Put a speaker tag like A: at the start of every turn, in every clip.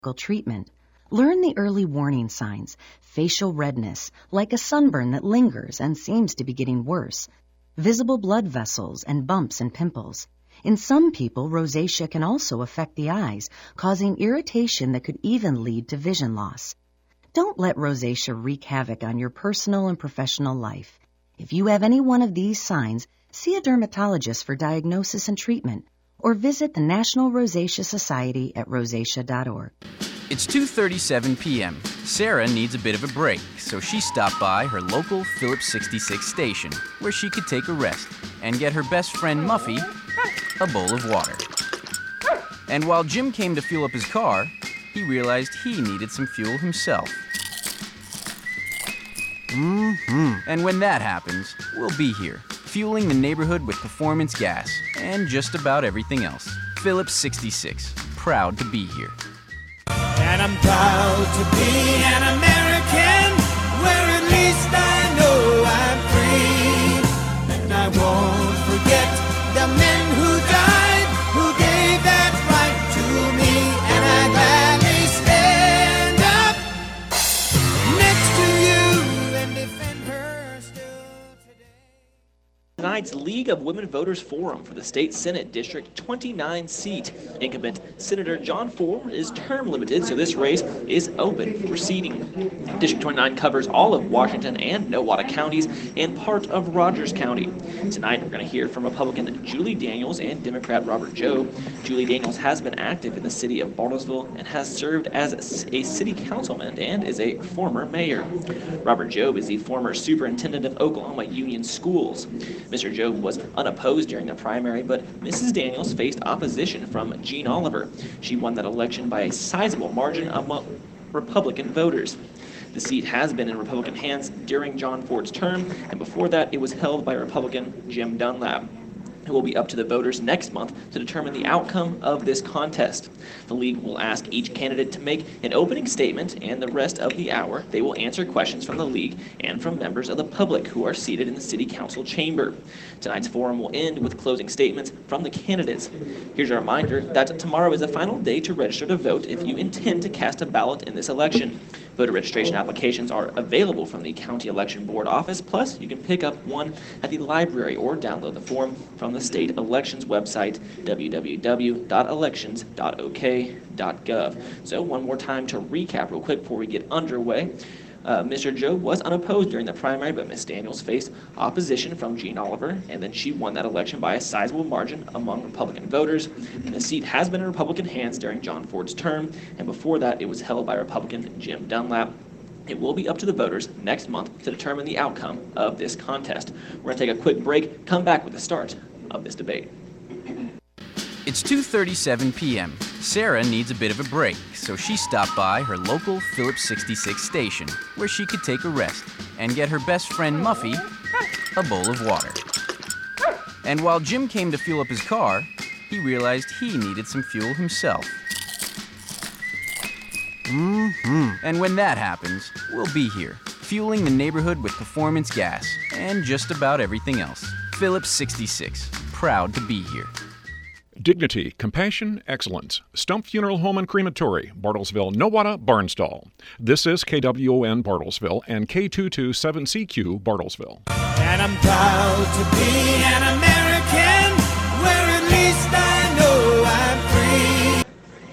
A: treatment. Learn the early warning signs: facial redness, like a sunburn that lingers and seems to be getting worse, visible blood vessels, and bumps and pimples. In some people, rosacea can also affect the eyes, causing irritation that could even lead to vision loss. Don't let rosacea wreak havoc on your personal and professional life. If you have any one of these signs, see a dermatologist for diagnosis and treatment, or visit the National Rosacea Society at rosacea.org.
B: It's 2:37 p.m. Sarah needs a bit of a break, so she stopped by her local Phillips 66 station, where she could take a rest and get her best friend Muffy a bowl of water. And while Jim came to fuel up his car, he realized he needed some fuel himself. And when that happens, we'll be here, fueling the neighborhood with performance gas and just about everything else. Phillips 66, proud to be here.
C: And I'm proud to be an American, where at least I know I'm free. And I won't forget the men who died, who gave that right to me. And I gladly stand up next to you and defend her still today.
D: Tonight's League of Women Voters Forum for the State Senate District 29 seat. Incumbent Senator John Ford is term limited, so this race is open for seating. District 29 covers all of Washington and Nowata counties and part of Rogers County. Tonight we're going to hear from Republican Julie Daniels and Democrat Robert Jobe. Julie Daniels has been active in the city of Bartlesville and has served as a city councilman and is a former mayor. Robert Jobe is the former superintendent of Oklahoma Union Schools. Mr. Jobe was unopposed during the primary, but Mrs. Daniels faced opposition from Jean Oliver. She won that election by a sizable margin among Republican voters. The seat has been in Republican hands during John Ford's term, and before that it was held by Republican Jim Dunlap. It will be up to the voters next month to determine the outcome of this contest. The league will ask each candidate to make an opening statement, and the rest of the hour they will answer questions from the league and from members of the public who are seated in the city council chamber. Tonight's forum will end with closing statements from the candidates. Here's a reminder that tomorrow is the final day to register to vote if you intend to cast a ballot in this election. Voter registration applications are available from the County Election Board office, plus you can pick up one at the library or download the form from the state elections website, www.elections.ok.gov. So one more time to recap real quick before we get underway. Mr. Jobe was unopposed during the primary, but Ms. Daniels faced opposition from Jean Oliver, and then she won that election by a sizable margin among Republican voters. And the seat has been in Republican hands during John Ford's term, and before that it was held by Republican Jim Dunlap. It will be up to the voters next month to determine the outcome of this contest. We're going to take a quick break, come back with the start of this debate.
B: It's 2:37 p.m. Sarah needs a bit of a break, so she stopped by her local Phillips 66 station, where she could take a rest and get her best friend Muffy a bowl of water. And while Jim came to fuel up his car, he realized he needed some fuel himself. And when that happens, we'll be here, fueling the neighborhood with performance gas and just about everything else. Phillips 66, proud to be here.
E: Dignity, compassion, excellence. Stump Funeral Home and Crematory, Bartlesville, Nowata, Barnstall. This is KWON Bartlesville and K227CQ Bartlesville.
C: And I'm proud to be an American, where at least I know I'm free.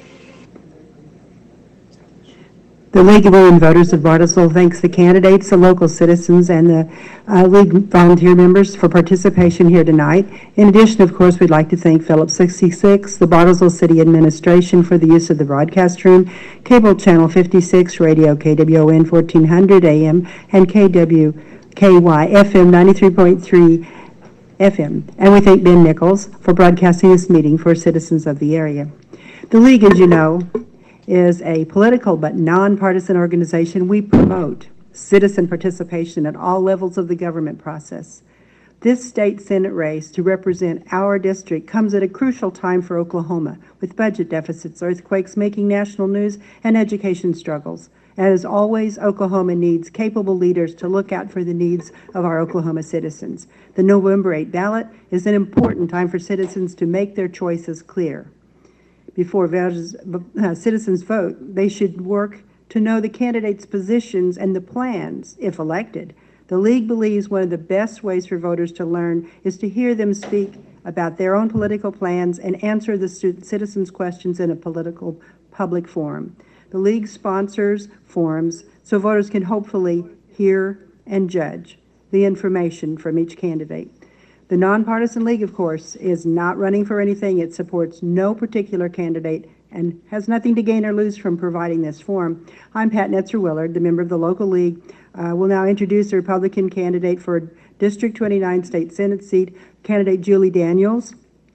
F: The League of Women Voters of Bartlesville thanks the candidates, the local citizens, and the League volunteer members for participation here tonight. In addition, of course, we'd like to thank Phillips 66, the Bartlesville City Administration for the use of the broadcast room, Cable Channel 56, Radio KWON 1400 AM, and KWKY FM 93.3 FM. And we thank Ben Nichols for broadcasting this meeting for citizens of the area. The League, as you know, is a political but nonpartisan organization. We promote citizen participation at all levels of the government process. This state Senate race to represent our district comes at a crucial time for Oklahoma, with budget deficits, earthquakes making national news, and education struggles. As always, Oklahoma needs capable leaders to look out for the needs of our Oklahoma citizens. The November 8 ballot is an important time for citizens to make their choices clear. before citizens vote, they should work to know the candidates' positions and the plans, if elected. The League believes one of the best ways for voters to learn is to hear them speak about their own political plans and answer the citizens' questions in a political public forum. The League sponsors forums so voters can hopefully hear and judge the information from each candidate. The Nonpartisan League, of course, is not running for anything. It supports no particular candidate and has nothing to gain or lose from providing this forum. I'm Pat Netzer-Willard, the member of the local league. We'll now introduce the Republican candidate for District 29 State Senate seat, candidate Julie Daniels,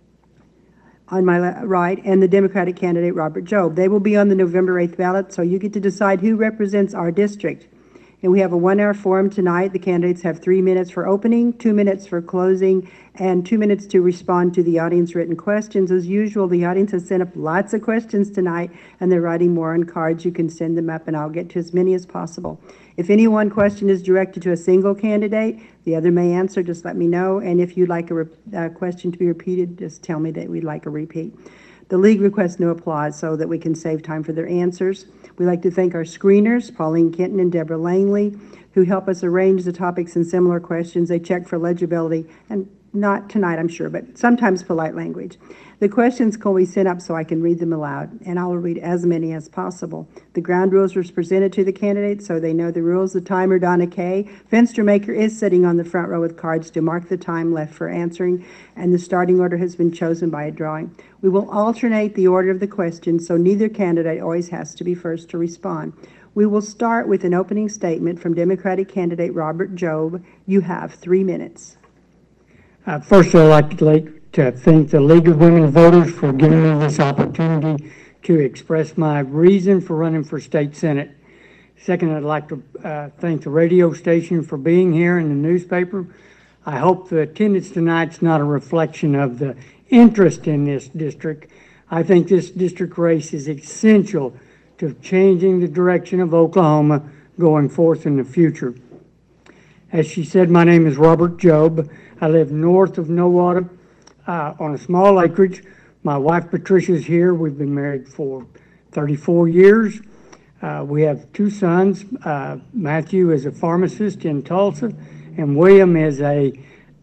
F: on my right, and the Democratic candidate Robert Jobe. They will be on the November 8th ballot, so you get to decide who represents our district. And we have a 1-hour forum tonight. The candidates have 3 minutes for opening, 2 minutes for closing, and 2 minutes to respond to the audience written questions. As usual, the audience has sent up lots of questions tonight, and they're writing more on cards. You can send them up, and I'll get to as many as possible. If any one question is directed to a single candidate, the other may answer. Just let me know. And if you'd like a question to be repeated, just tell me that we'd like a repeat. The League requests no applause so that we can save time for their answers. We'd like to thank our screeners, Pauline Kenton and Deborah Langley, who help us arrange the topics and similar questions. They check for legibility, and not tonight, I'm sure, but sometimes polite language. The questions can be sent up so I can read them aloud, and I will read as many as possible. The ground rules were presented to the candidates so they know the rules. The timer, Donna Kay. Fenstermaker is sitting on the front row with cards to mark the time left for answering, and the starting order has been chosen by a drawing. We will alternate the order of the questions, so neither candidate always has to be first to respond. We will start with an opening statement from Democratic candidate Robert Jobe. You have 3 minutes.
G: First, I'd like to thank the League of Women Voters for giving me this opportunity to express my reason for running for state senate. Second, I'd like to thank the radio station for being here and the newspaper. I hope the attendance tonight's not a reflection of the interest in this district. I think this district race is essential to changing the direction of Oklahoma going forth in the future. As she said, my name is Robert Jobe. I live north of Nowata on a small acreage. My wife Patricia's here. We've been married for 34 years. We have 2 sons. Matthew is a pharmacist in Tulsa, and William is a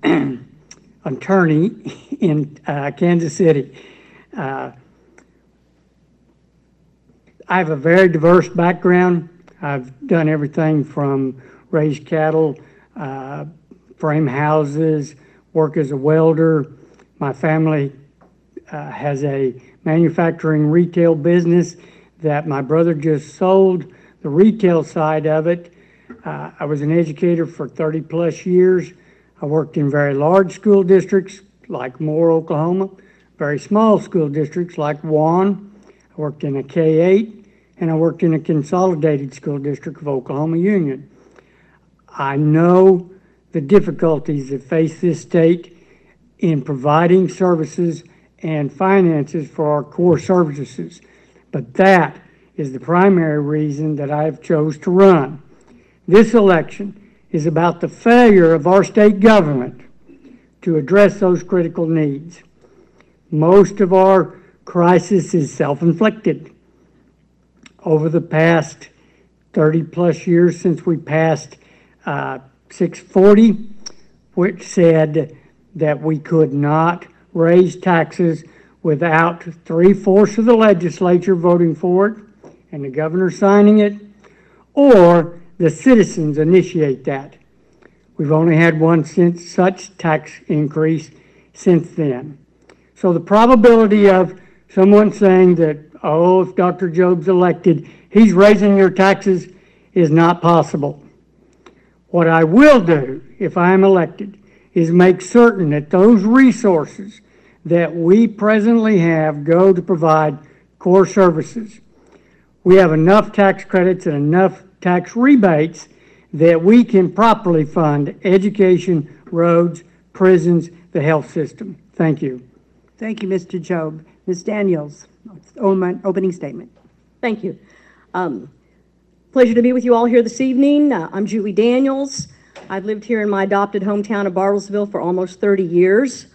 G: attorney in Kansas City. I have a very diverse background. I've done everything from raise cattle, frame houses, work as a welder. My family has a manufacturing retail business that my brother just sold the retail side of it. I was an educator for 30 plus years. I worked in very large school districts like Moore, Oklahoma, very small school districts like Juan. I worked in a K-8, and I worked in a consolidated school district of Oklahoma Union. I know the difficulties that face this state in providing services and finances for our core services, but that is the primary reason that I have chose to run. This election is about the failure of our state government to address those critical needs. Most of our crisis is self-inflicted. Over the past 30 plus years since we passed 640, which said that we could not raise taxes without 3/4 of the legislature voting for it and the governor signing it, or the citizens initiate that. We've only had one such tax increase since then. So the probability of someone saying that, oh, if Dr. Jobe's elected, he's raising your taxes is not possible. What I will do if I am elected is make certain that those resources that we presently have go to provide core services. We have enough tax credits and enough tax rebates that we can properly fund education, roads, prisons, the health system. Thank you.
F: Thank you, Mr. Jobe. Ms. Daniels, opening statement.
H: Thank you. Pleasure to be with you all here this evening. I'm Julie Daniels. I've lived here in my adopted hometown of Bartlesville for almost 30 years.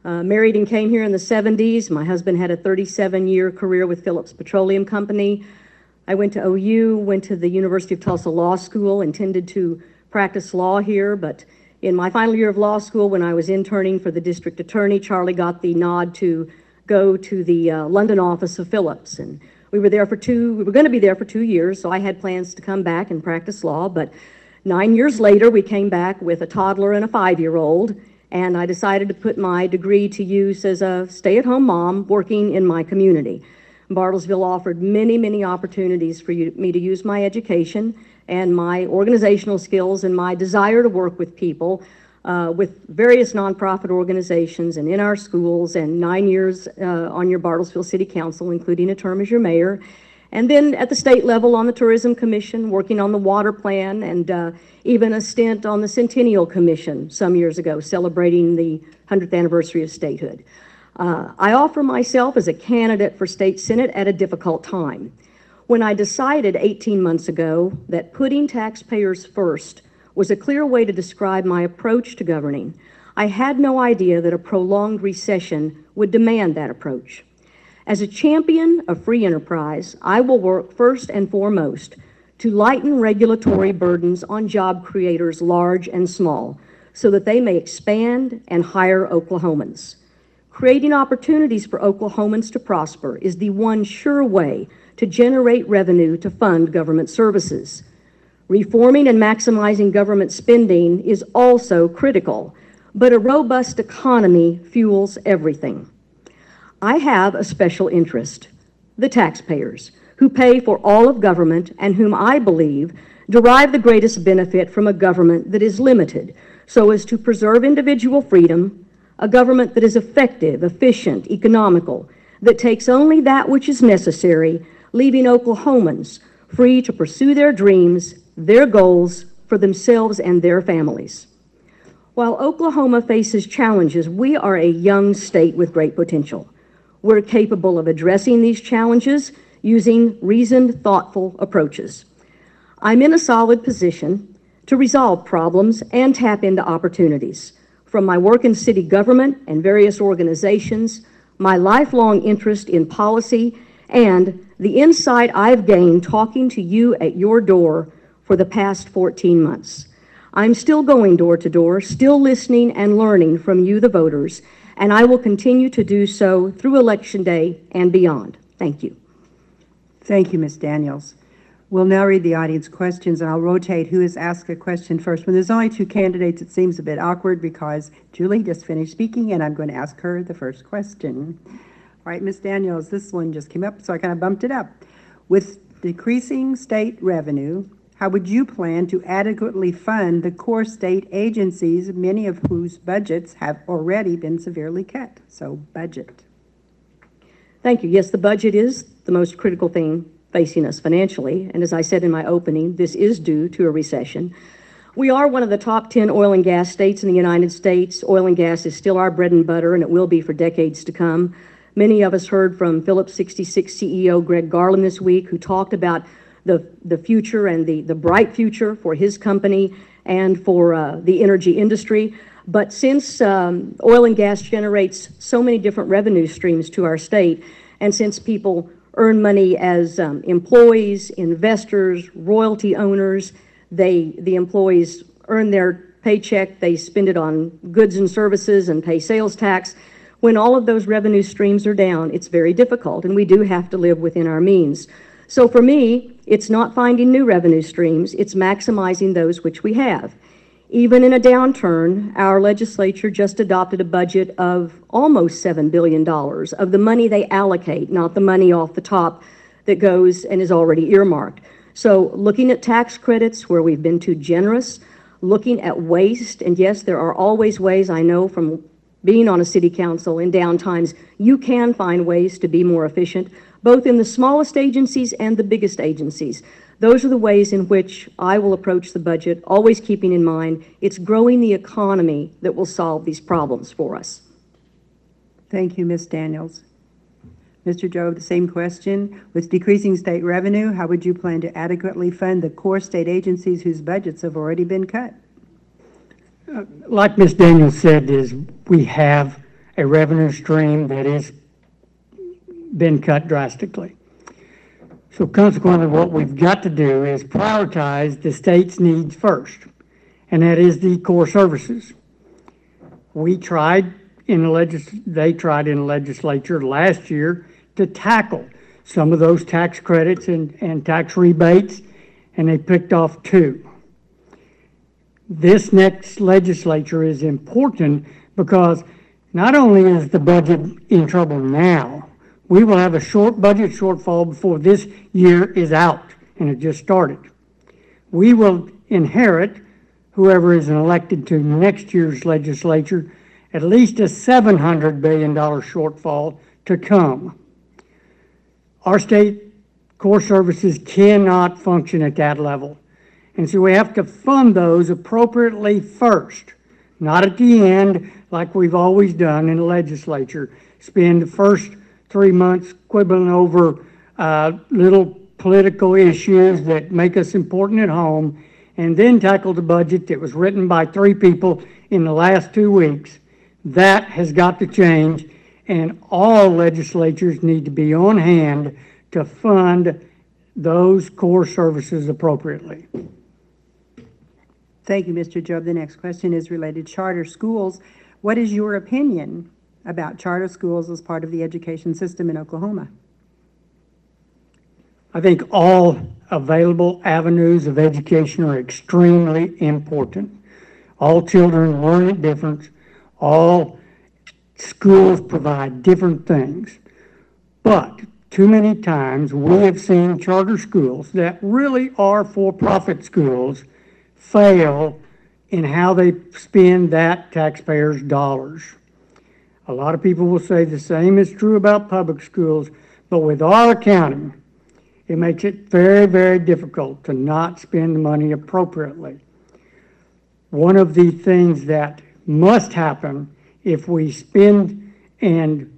H: Married and came here in the 70s. My husband had a 37-year career with Phillips Petroleum Company. I went to OU, went to the University of Tulsa Law School, intended to practice law here, but in my final year of law school, when I was interning for the district attorney, Charlie got the nod to go to the London office of Phillips, and we were going to be there for 2 years, so I had plans to come back and practice law, but 9 years later, we came back with a toddler and a 5-year-old, and I decided to put my degree to use as a stay-at-home mom working in my community. Bartlesville offered many, many opportunities for me to use my education and my organizational skills and my desire to work with people with various nonprofit organizations and in our schools, and 9 years on your Bartlesville City Council, including a term as your mayor. And then at the state level on the Tourism Commission, working on the water plan, and even a stint on the Centennial Commission some years ago, celebrating the 100th anniversary of statehood. I offer myself as a candidate for state senate at a difficult time. When I decided 18 months ago that putting taxpayers first was a clear way to describe my approach to governing, I had no idea that a prolonged recession would demand that approach. As a champion of free enterprise, I will work first and foremost to lighten regulatory burdens on job creators large and small so that they may expand and hire Oklahomans. Creating opportunities for Oklahomans to prosper is the one sure way to generate revenue to fund government services. Reforming and maximizing government spending is also critical, but a robust economy fuels everything. I have a special interest, the taxpayers, who pay for all of government and whom I believe derive the greatest benefit from a government that is limited so as to preserve individual freedom, a government that is effective, efficient, economical, that takes only that which is necessary, leaving Oklahomans free to pursue their dreams, their goals for themselves and their families. While Oklahoma faces challenges, we are a young state with great potential. We're capable of addressing these challenges using reasoned, thoughtful approaches. I'm in a solid position to resolve problems and tap into opportunities. From my work in city government and various organizations, my lifelong interest in policy, and the insight I've gained talking to you at your door for the past 14 months. I'm still going door to door, still listening and learning from you, the voters, and I will continue to do so through Election Day and beyond. Thank you.
F: Thank you, Ms. Daniels. We'll now read the audience questions, and I'll rotate who has asked a question first. When there's only two candidates, it seems a bit awkward because Julie just finished speaking, and I'm going to ask her the first question. All right, Ms. Daniels, this one just came up, so I kind of bumped it up. With decreasing state revenue, how would you plan to adequately fund the core state agencies, many of whose budgets have already been severely cut? So, budget.
H: Thank you. Yes, the budget is the most critical thing facing us financially, and as I said in my opening, this is due to a recession. We are one of the top 10 oil and gas states in the United States. Oil and gas is still our bread and butter, and it will be for decades to come. Many of us heard from Phillips 66 CEO Greg Garland this week, who talked about the future and the bright future for his company and for the energy industry. But since oil and gas generates so many different revenue streams to our state, and since people earn money as employees, investors, royalty owners, the employees earn their paycheck, they spend it on goods and services and pay sales tax. When all of those revenue streams are down, it's very difficult, and we do have to live within our means. So for me, it's not finding new revenue streams, it's maximizing those which we have. Even in a downturn, our legislature just adopted a budget of almost $7 billion of the money they allocate, not the money off the top that goes and is already earmarked. So looking at tax credits where we've been too generous, looking at waste, and yes, there are always ways, I know from being on a city council in down times, you can find ways to be more efficient, both in the smallest agencies and the biggest agencies. Those are the ways in which I will approach the budget, always keeping in mind it's growing the economy that will solve these problems for us.
F: Thank you, Ms. Daniels. Mr. Jobe, the same question. With decreasing state revenue, how would you plan to adequately fund the core state agencies whose budgets have already been cut?
G: Like Ms. Daniels said, is we have a revenue stream that has been cut drastically. So consequently, what we've got to do is prioritize the state's needs first, and that is the core services. They tried in the legislature last year to tackle some of those tax credits and tax rebates, and they picked off 2. This next legislature is important because not only is the budget in trouble now, we will have a budget shortfall before this year is out, and it just started. We will inherit, whoever is elected to next year's legislature, at least a $700 billion shortfall to come. Our state core services cannot function at that level. And so we have to fund those appropriately first, not at the end like we've always done in the legislature. Spend the first 3 months quibbling over little political issues that make us important at home, and then tackle the budget that was written by 3 people in the last 2 weeks. That has got to change, and all legislatures need to be on hand to fund those core services appropriately.
F: Thank you, Mr. Jobe. The next question is related to charter schools. What is your opinion about charter schools as part of the education system in Oklahoma?
G: I think all available avenues of education are extremely important. All children learn at different. All schools provide different things. But too many times we have seen charter schools that really are for-profit schools fail in how they spend that taxpayers' dollars. A lot of people will say the same is true about public schools, but with our accounting, it makes it very, very difficult to not spend money appropriately. One of the things that must happen if we spend and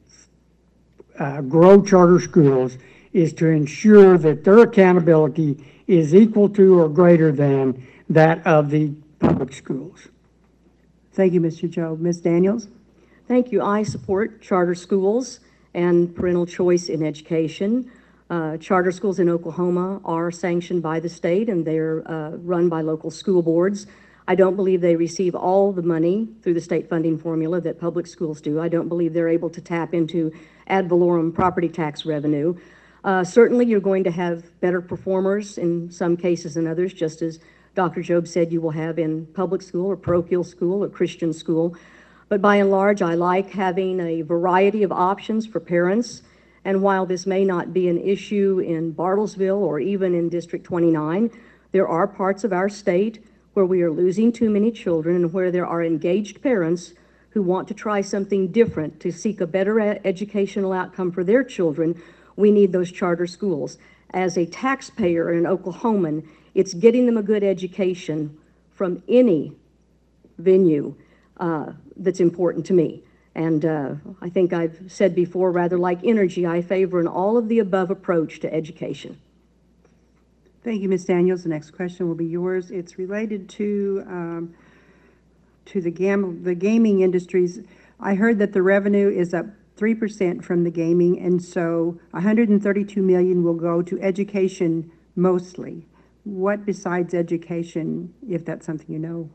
G: grow charter schools is to ensure that their accountability is equal to or greater than that of the public schools.
F: Thank you, Mr. Jobe. Ms. Daniels?
H: Thank you. I support charter schools and parental choice in education. Charter schools in Oklahoma are sanctioned by the state, and they're run by local school boards. I don't believe they receive all the money through the state funding formula that public schools do. I don't believe they're able to tap into ad valorem property tax revenue. Certainly, you're going to have better performers in some cases than others, just as Dr. Jobe said you will have in public school or parochial school or Christian school. But by and large, I like having a variety of options for parents. And while this may not be an issue in Bartlesville or even in District 29, there are parts of our state where we are losing too many children and where there are engaged parents who want to try something different to seek a better educational outcome for their children. We need those charter schools. As a taxpayer and an Oklahoman, it's getting them a good education from any venue that's important to me. And I think I've said before, rather like energy, I favor an all-of-the-above approach to education.
F: Thank you, Ms. Daniels. The next question will be yours. It's related to the gaming industries. I heard that the revenue is up 3% from the gaming, and so $132 million will go to education mostly. What besides education, if that's something you know,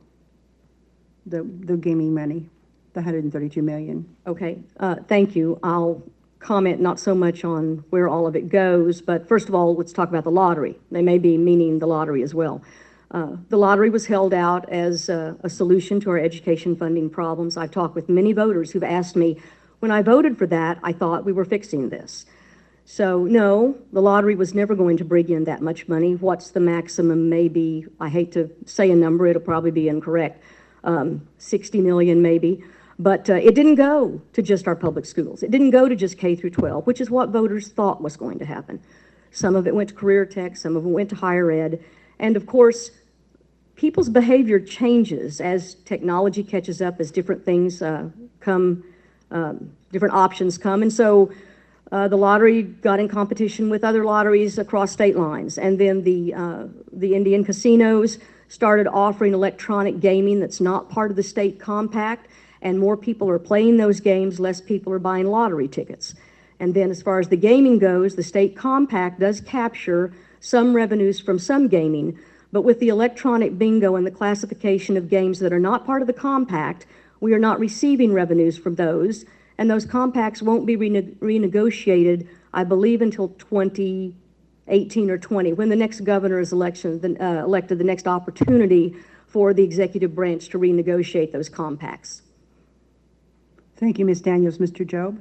F: the gaming money, the $132 million?
H: Okay, thank you. I'll comment not so much on where all of it goes, but first of all, let's talk about the lottery. They may be meaning the lottery as well. The lottery was held out as a solution to our education funding problems. I've talked with many voters who've asked me, when I voted for that, I thought we were fixing this. So no, the lottery was never going to bring in that much money. What's the maximum? Maybe, I hate to say a number, it'll probably be incorrect, 60 million maybe. But it didn't go to just our public schools. It didn't go to just K through 12, which is what voters thought was going to happen. Some of it went to career tech, some of it went to higher ed. And of course, people's behavior changes as technology catches up, as different things come, different options come. And so the lottery got in competition with other lotteries across state lines. And then the Indian casinos started offering electronic gaming that's not part of the state compact. and more people are playing those games, less people are buying lottery tickets. And then as far as the gaming goes, the state compact does capture some revenues from some gaming, but with the electronic bingo and the classification of games that are not part of the compact, we are not receiving revenues from those, and those compacts won't be renegotiated, I believe, until 2018 or 20, when the next governor is elected, the next opportunity for the executive branch to renegotiate those compacts.
F: Thank you, Ms. Daniels. Mr. Job?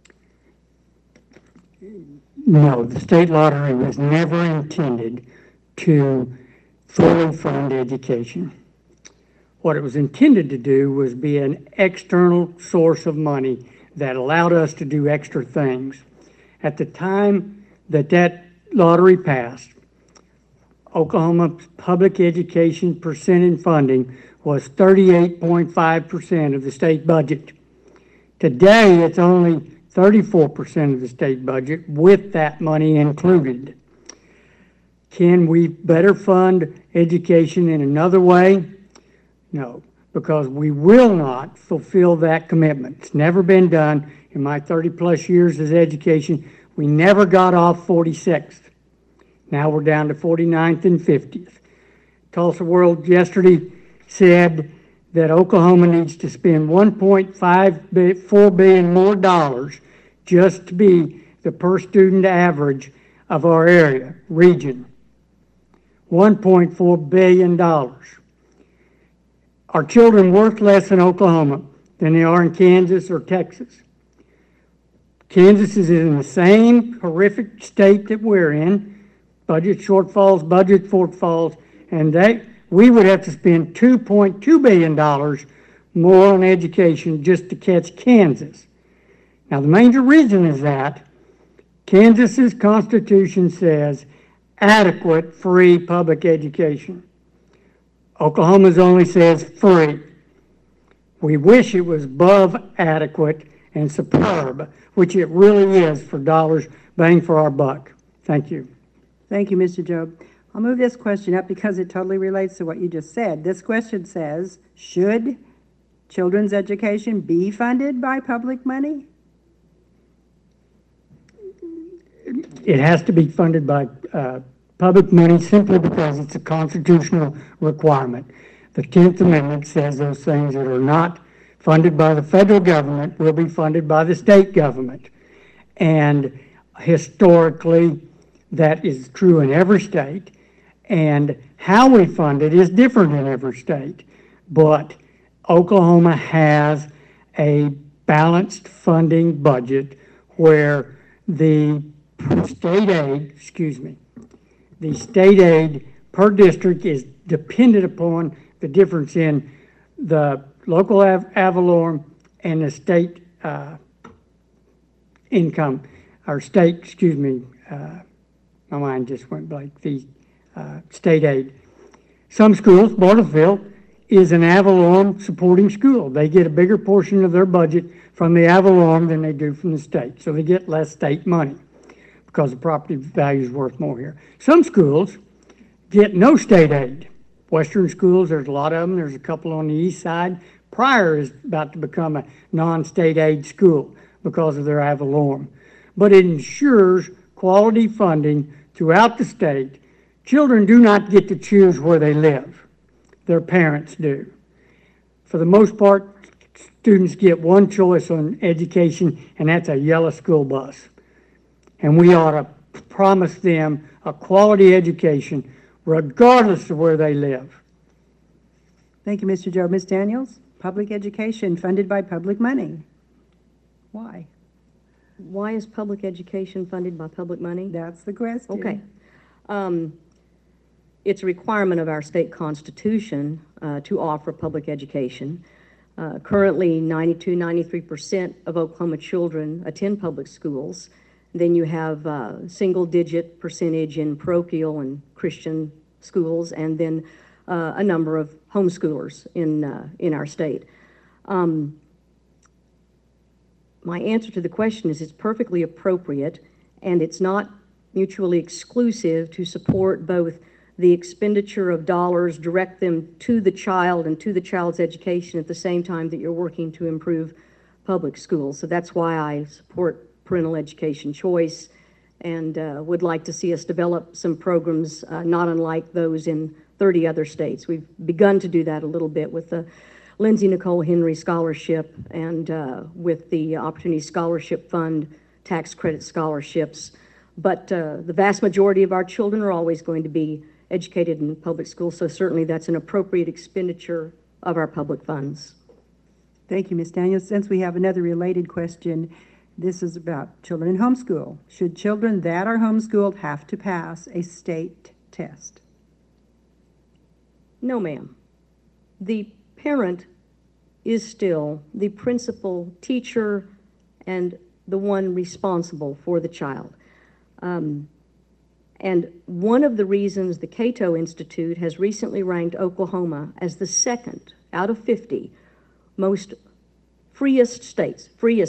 G: No, the state lottery was never intended to fully fund education. What it was intended to do was be an external source of money that allowed us to do extra things. At the time that lottery passed, Oklahoma's public education percent in funding was 38.5% of the state budget. Today, it's only 34% of the state budget with that money included. Can we better fund education in another way? No, because we will not fulfill that commitment. It's never been done. In my 30-plus years as education, we never got off 46th. Now we're down to 49th and 50th. Tulsa World yesterday said that Oklahoma needs to spend $1.4 billion more dollars just to be the per student average of our area, region. $1.4 billion. Are children worth less in Oklahoma than they are in Kansas or Texas? Kansas is in the same horrific state that we're in, budget shortfalls, and we would have to spend $2.2 billion more on education just to catch Kansas. Now, the major reason is that Kansas's constitution says adequate free public education. Oklahoma's only says free. We wish it was above adequate and superb, which it really is for dollars bang for our buck. Thank you.
F: Thank you, Mr. Job. I'll move this question up because it totally relates to what you just said. This question says, should children's education be funded by public money?
G: It has to be funded by public money simply because it's a constitutional requirement. The 10th Amendment says those things that are not funded by the federal government will be funded by the state government. And historically, that is true in every state. And how we fund it is different in every state. But Oklahoma has a balanced funding budget where the state aid per district is dependent upon the difference in the local ad valorem and the state income, or state, my mind just went blank, the state aid. Some schools, Bartlesville is an ad valorem supporting school. They get a bigger portion of their budget from the ad valorem than they do from the state, so they get less state money because the property value is worth more here. Some schools get no state aid. Western schools, there's a lot of them. There's a couple on the east side. Pryor is about to become a non-state aid school because of their ad valorem. But it ensures quality funding throughout the state. Children do not get to choose where they live. Their parents do. For the most part, students get one choice on education, and that's a yellow school bus. And we ought to promise them a quality education regardless of where they live.
F: Thank you, Mr. Joe. Ms. Daniels, public education funded by public money. Why?
H: Why is public education funded by public money?
F: That's the question.
H: Okay. It's a requirement of our state constitution to offer public education. Currently, 93% of Oklahoma children attend public schools. Then you have single-digit percentage in parochial and Christian schools, and then a number of homeschoolers in our state. My answer to the question is it's perfectly appropriate, and it's not mutually exclusive to support both the expenditure of dollars, direct them to the child and to the child's education at the same time that you're working to improve public schools. So that's why I support parental education choice and would like to see us develop some programs not unlike those in 30 other states. We've begun to do that a little bit with the Lindsay Nicole Henry Scholarship and with the Opportunity Scholarship Fund tax credit scholarships. But the vast majority of our children are always going to be educated in public schools, so certainly that's an appropriate expenditure of our public funds.
F: Thank you, Ms. Daniels. Since we have another related question, this is about children in homeschool. Should children that are homeschooled have to pass a state test?
H: No, ma'am. The parent is still the principal teacher and the one responsible for the child. And one of the reasons the Cato Institute has recently ranked Oklahoma as the second out of 50 most freest states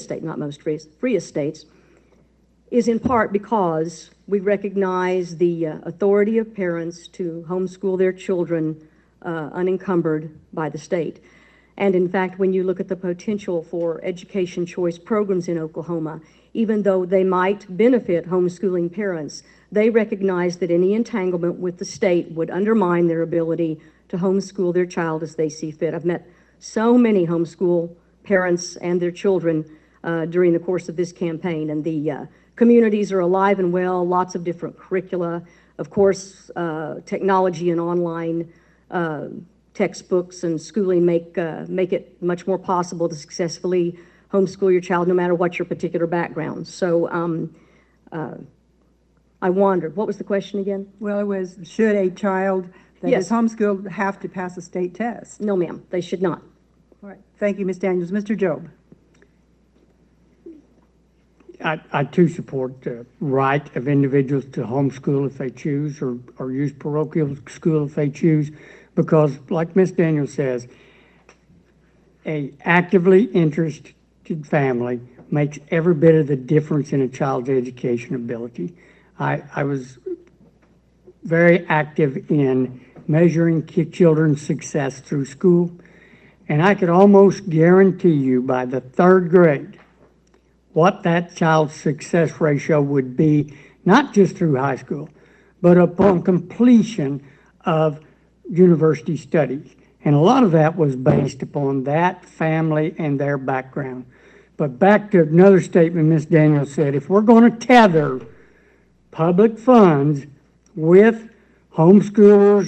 H: is in part because we recognize the authority of parents to homeschool their children unencumbered by the state. And in fact, when you look at the potential for education choice programs in Oklahoma, even though they might benefit homeschooling parents, they recognize that any entanglement with the state would undermine their ability to homeschool their child as they see fit. I've met so many homeschool parents and their children during the course of this campaign, and the communities are alive and well, lots of different curricula. Of course, technology and online textbooks and schooling make it much more possible to successfully homeschool your child no matter what your particular background. So I wondered, what was the question again?
F: Well, it was, should a child that is homeschooled have to pass a state test?
H: No, ma'am, they should not.
F: All right. Thank you, Ms. Daniels. Mr. Jobe.
G: I too support the right of individuals to homeschool if they choose or use parochial school if they choose, because like Ms. Daniels says, a actively interested family makes every bit of the difference in a child's education ability. I was very active in measuring children's success through school, and I could almost guarantee you by the third grade what that child's success ratio would be, not just through high school, but upon completion of university studies. And a lot of that was based upon that family and their background. But back to another statement Ms. Daniels said, if we're going to tether public funds with homeschoolers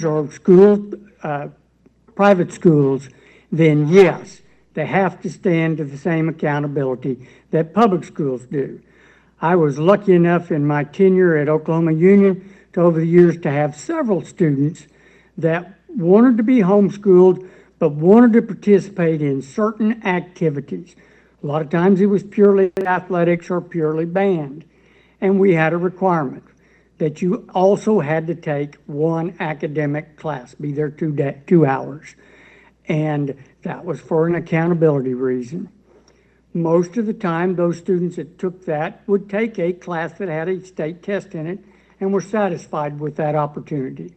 G: or private schools, then yes, they have to stand to the same accountability that public schools do. I was lucky enough in my tenure at Oklahoma Union to over the years to have several students that wanted to be homeschooled but wanted to participate in certain activities. A lot of times it was purely athletics or purely band. And we had a requirement that you also had to take one academic class, be there 2 hours. And that was for an accountability reason. Most of the time, those students that took that would take a class that had a state test in it and were satisfied with that opportunity.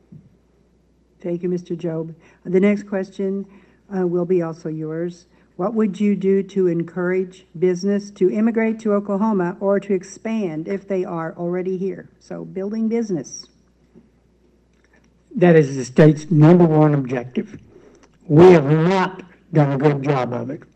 F: Thank you, Mr. Jobe. The next question will be also yours. What would you do to encourage business to immigrate to Oklahoma or to expand if they are already here? So building business.
G: That is the state's #1 objective. We have not done a good job of it.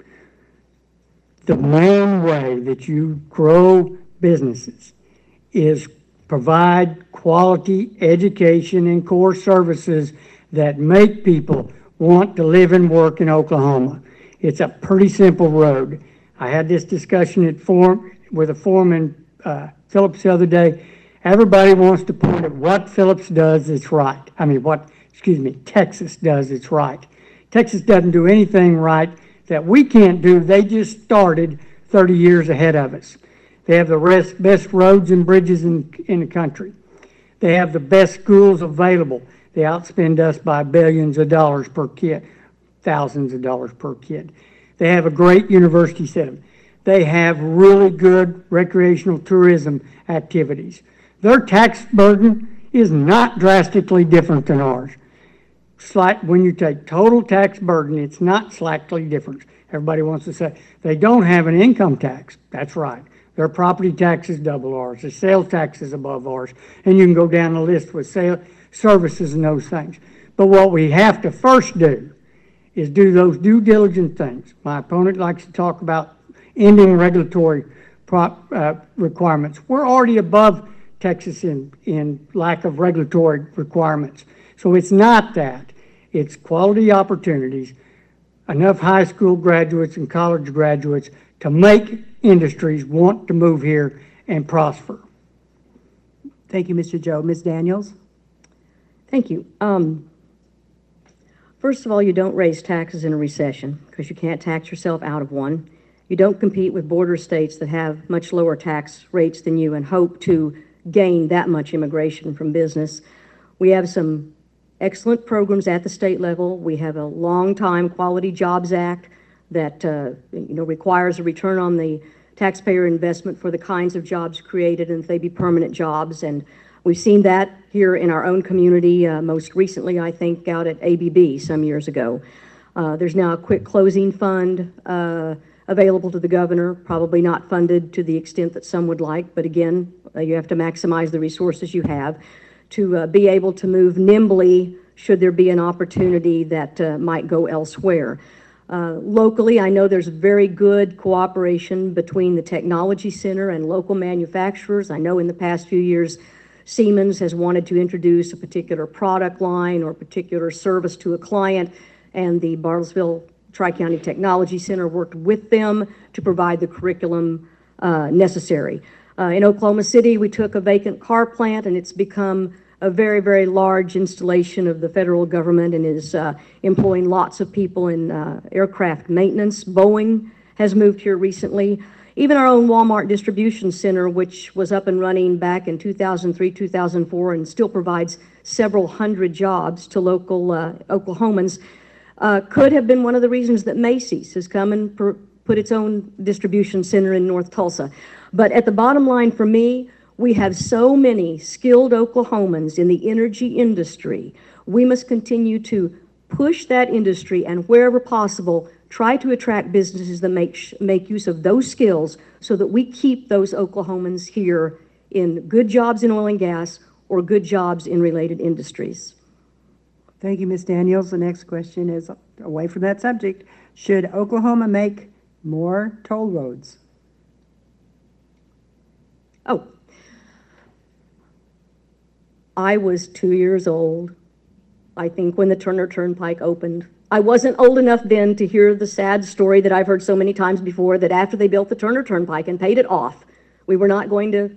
G: The main way that you grow businesses is provide quality education and core services that make people want to live and work in Oklahoma. It's a pretty simple road. I had this discussion with a foreman Phillips the other day. Everybody wants to point at what Phillips does that's right. Texas does that's right. Texas doesn't do anything right that we can't do. They just started 30 years ahead of us. They have the best roads and bridges in the country. They have the best schools available. They outspend us by billions of dollars per kid, thousands of dollars per kid. They have a great university system. They have really good recreational tourism activities. Their tax burden is not drastically different than ours. When you take total tax burden, it's not slightly different. Everybody wants to say they don't have an income tax. That's right. Their property tax is double ours. The sales tax is above ours. And you can go down the list with services and those things. But what we have to first do is do those due diligent things. My opponent likes to talk about ending regulatory requirements. We're already above Texas in lack of regulatory requirements. So it's not that. It's quality opportunities, enough high school graduates and college graduates to make industries want to move here and prosper.
F: Thank you, Mr. Joe. Ms. Daniels?
H: Thank you. First of all, you don't raise taxes in a recession because you can't tax yourself out of one. You don't compete with border states that have much lower tax rates than you and hope to gain that much immigration from business. We have some excellent programs at the state level. We have a long-time Quality Jobs Act that requires a return on the taxpayer investment for the kinds of jobs created and if they be permanent jobs. And we've seen that here in our own community, most recently, I think, out at ABB some years ago. There's now a quick closing fund available to the governor, probably not funded to the extent that some would like, but again, you have to maximize the resources you have to be able to move nimbly should there be an opportunity that might go elsewhere. Locally, I know there's very good cooperation between the Technology Center and local manufacturers. I know in the past few years, Siemens has wanted to introduce a particular product line or particular service to a client, and the Bartlesville Tri-County Technology Center worked with them to provide the curriculum necessary. In Oklahoma City, we took a vacant car plant, and it's become a very, very large installation of the federal government and is employing lots of people in aircraft maintenance. Boeing has moved here recently. Even our own Walmart distribution center, which was up and running back in 2003, 2004, and still provides several hundred jobs to local Oklahomans, could have been one of the reasons that Macy's has come and put its own distribution center in North Tulsa. But at the bottom line for me, we have so many skilled Oklahomans in the energy industry. We must continue to push that industry and wherever possible, try to attract businesses that make use of those skills so that we keep those Oklahomans here in good jobs in oil and gas or good jobs in related industries.
F: Thank you, Ms. Daniels. The next question is away from that subject. Should Oklahoma make more toll roads?
H: Oh, I was 2 years old, I think, when the Turner Turnpike opened. I wasn't old enough then to hear the sad story that I've heard so many times before, that after they built the Turner Turnpike and paid it off, we were not going to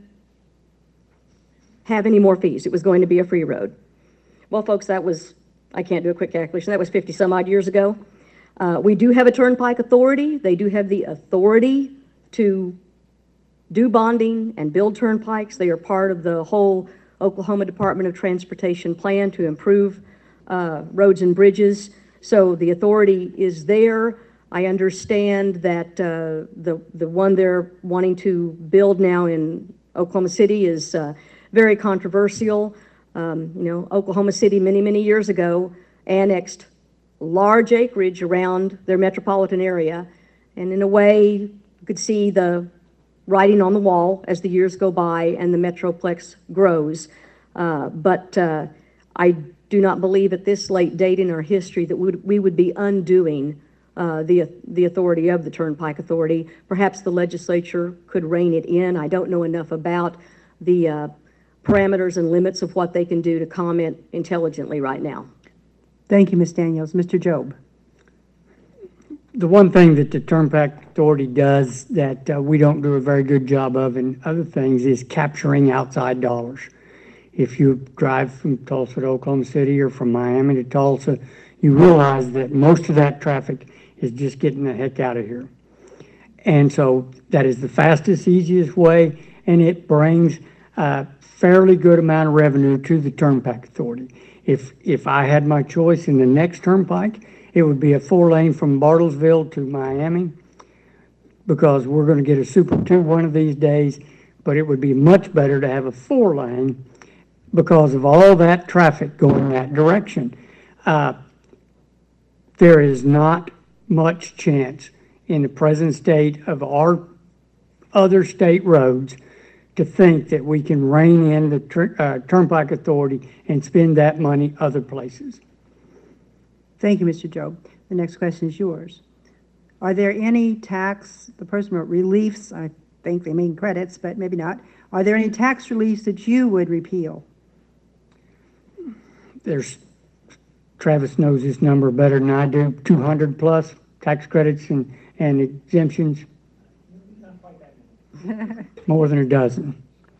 H: have any more fees. It was going to be a free road. Well, folks, that was, I can't do a quick calculation, that was 50 some odd years ago. We do have a Turnpike Authority. They do have the authority to do bonding and build turnpikes. They are part of the whole Oklahoma Department of Transportation plan to improve roads and bridges. So the authority is there. I understand that the one they're wanting to build now in Oklahoma City is very controversial. Oklahoma City many, many years ago annexed large acreage around their metropolitan area. And in a way, you could see the writing on the wall as the years go by and the Metroplex grows. But I do not believe at this late date in our history that we would be undoing the authority of the Turnpike Authority. Perhaps the legislature could rein it in. I don't know enough about the parameters and limits of what they can do to comment intelligently right now.
F: Thank you, Ms. Daniels. Mr. Jobe.
G: The one thing that the Turnpike Authority does that we don't do a very good job of in other things is capturing outside dollars. If you drive from Tulsa to Oklahoma City or from Miami to Tulsa, you realize that most of that traffic is just getting the heck out of here. And so that is the fastest, easiest way, and it brings a fairly good amount of revenue to the Turnpike Authority. If I had my choice in the next turnpike, it would be a 4-lane from Bartlesville to Miami, because we're going to get a Super 2 one of these days, but it would be much better to have a 4-lane because of all that traffic going that direction. There is not much chance in the present state of our other state roads to think that we can rein in the Turnpike Authority and spend that money other places.
F: Thank you, Mr. Jobe. The next question is yours. Are there any tax, the person wrote reliefs, I think they mean credits, but maybe not. Are there any tax reliefs that you would repeal?
G: There's, Travis knows this number better than I do, 200 plus tax credits and exemptions. More than a dozen.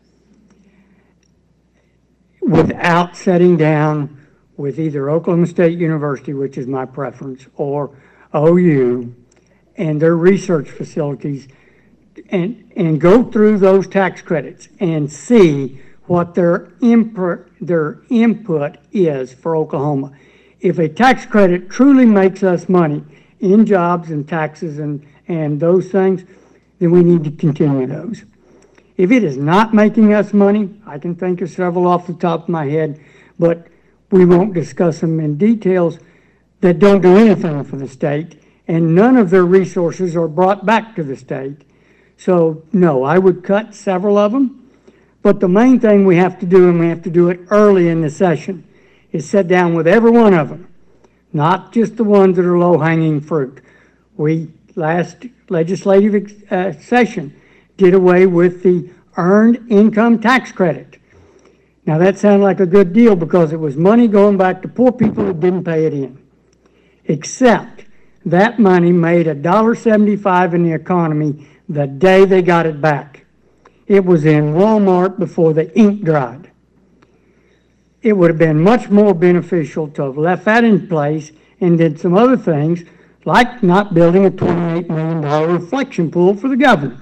G: Without sitting down with either Oklahoma State University, which is my preference, or OU and their research facilities, and go through those tax credits and see what their input is for Oklahoma. If a tax credit truly makes us money in jobs and taxes and those things, then we need to continue those. If it is not making us money, I can think of several off the top of my head, but we won't discuss them in details, that don't do anything for the state, and none of their resources are brought back to the state. So no, I would cut several of them, but the main thing we have to do, and we have to do it early in the session, is sit down with every one of them, not just the ones that are low-hanging fruit. We, last legislative session, did away with the earned income tax credit. Now that sounded like a good deal because it was money going back to poor people who didn't pay it in. Except that money made $1.75 in the economy the day they got it back. It was in Walmart before the ink dried. It would have been much more beneficial to have left that in place and did some other things, like not building a $28 million reflection pool for the governor.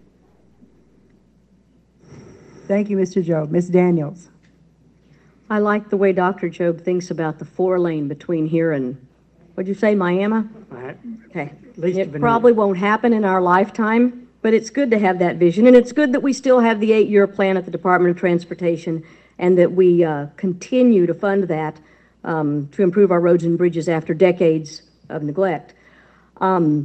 F: Thank you, Mr. Jobe. Ms. Daniels.
H: I like the way Dr. Jobe thinks about the 4-lane between here and, what'd you say, Miami? Okay. It probably won't happen in our lifetime, but it's good to have that vision, and it's good that we still have the 8-year plan at the Department of Transportation and that we continue to fund that to improve our roads and bridges after decades of neglect. So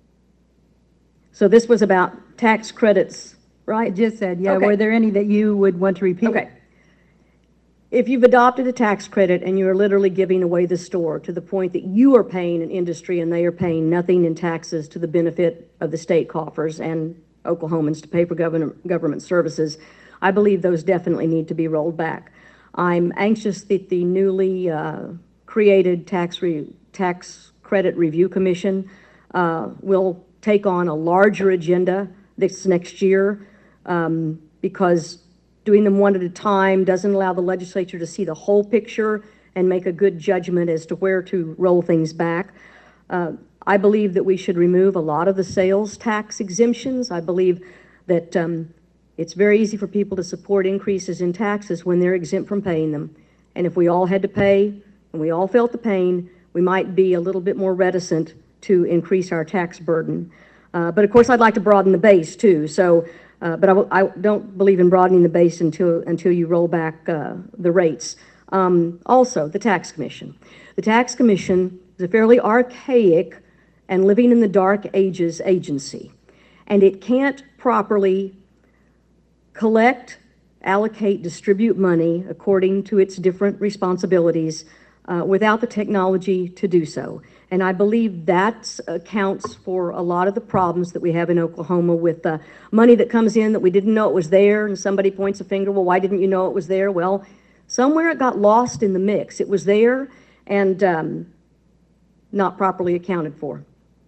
H: this was about tax credits, right?
F: I just said, yeah.
H: Okay.
F: Were there any that you would want to repeal?
H: Okay. If you've adopted a tax credit and you're literally giving away the store to the point that you are paying an industry and they are paying nothing in taxes to the benefit of the state coffers and Oklahomans to pay for government services, I believe those definitely need to be rolled back. I'm anxious that the newly created tax credit review commission will take on a larger agenda this next year because doing them one at a time doesn't allow the legislature to see the whole picture and make a good judgment as to where to roll things back. I believe that we should remove a lot of the sales tax exemptions. I believe that it's very easy for people to support increases in taxes when they're exempt from paying them. And if we all had to pay and we all felt the pain, we might be a little bit more reticent to increase our tax burden. But of course, I'd like to broaden the base too. So, but I don't believe in broadening the base until you roll back the rates. Also, the Tax Commission. The Tax Commission is a fairly archaic and living in the dark ages agency, and it can't properly collect, allocate, distribute money according to its different responsibilities without the technology to do so. And I believe that accounts for a lot of the problems that we have in Oklahoma with money that comes in that we didn't know it was there, and somebody points a finger, well, why didn't you know it was there? Well, somewhere it got lost in the mix. It was there and not properly accounted for.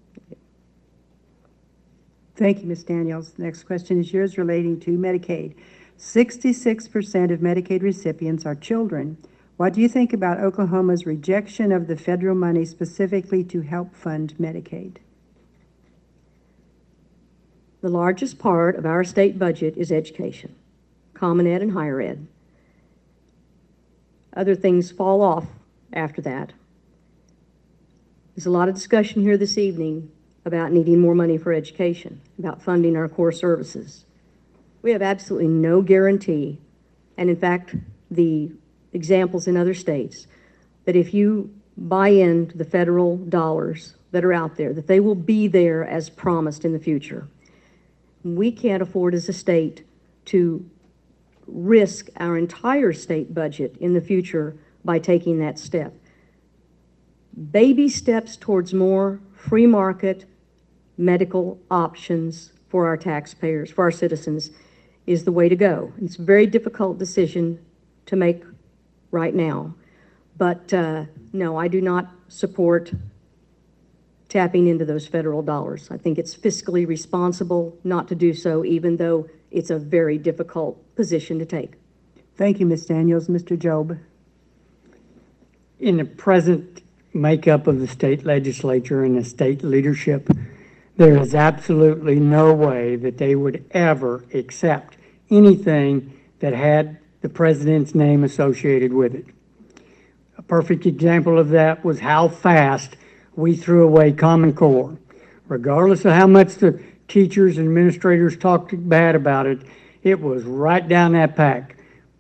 F: Thank you, Ms. Daniels. The next question is yours relating to Medicaid. 66% of Medicaid recipients are children. What do you think about Oklahoma's rejection of the federal money specifically to help fund Medicaid?
H: The largest part of our state budget is education, Common Ed and Higher Ed. Other things fall off after that. There's a lot of discussion here this evening about needing more money for education, about funding our core services. We have absolutely no guarantee, and in fact, the examples in other states, that if you buy into the federal dollars that are out there, that they will be there as promised in the future. We can't afford as a state to risk our entire state budget in the future by taking that step. Baby steps towards more free market medical options for our taxpayers, for our citizens, is the way to go. It's a very difficult decision to make right now. But no, I do not support tapping into those federal dollars. I think it's fiscally responsible not to do so, even though it's a very difficult position to take.
F: Thank you, Ms. Daniels. Mr. Jobe.
G: In the present makeup of the state legislature and the state leadership, there is absolutely no way that they would ever accept anything that had the president's name associated with it. A perfect example of that was how fast we threw away Common Core. Regardless of how much the teachers and administrators talked bad about it, it was right down that pack.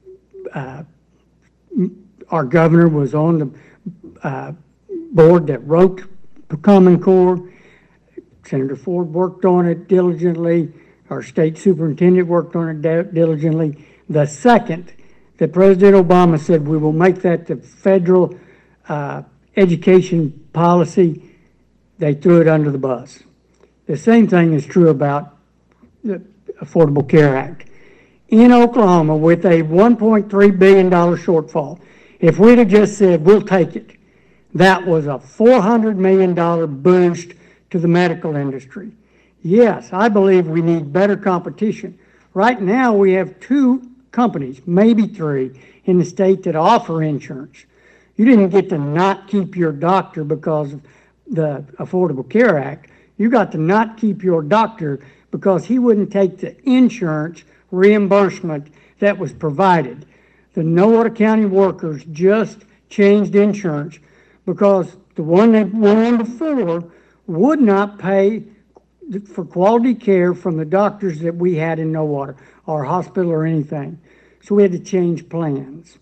G: Our governor was on the board that wrote the Common Core. Senator Ford worked on it diligently. Our state superintendent worked on it diligently. The second that President Obama said we will make that the federal education policy, they threw it under the bus. The same thing is true about the Affordable Care Act. In Oklahoma, with a $1.3 billion shortfall, if we'd have just said, we'll take it, that was a $400 million boost to the medical industry. Yes, I believe we need better competition. Right now, we have 2 companies, maybe 3, in the state that offer insurance. You didn't get to not keep your doctor because of the Affordable Care Act. You got to not keep your doctor because he wouldn't take the insurance reimbursement that was provided. The Nowata County workers just changed insurance because the one that went in before would not pay for quality care from the doctors that we had in Nowata, or hospital or anything. So we had to change plans.